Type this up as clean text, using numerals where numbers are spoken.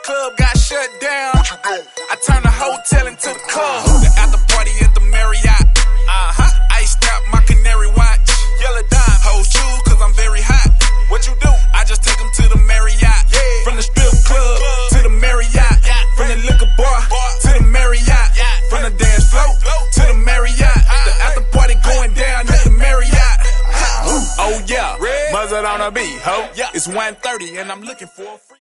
club got shut down. I turned the hotel into the club. The after party at the Marriott. Iced out my canary watch. Yellow dime, hoes choose cause I'm very hot. What you do? I just take them to the Marriott. From the strip club to the Marriott. From the liquor bar to the Marriott. From the dance floor to the Marriott. The after party going down at the Marriott. Oh yeah, Buzzard on a beat, ho. It's 1:30 and I'm looking for a free.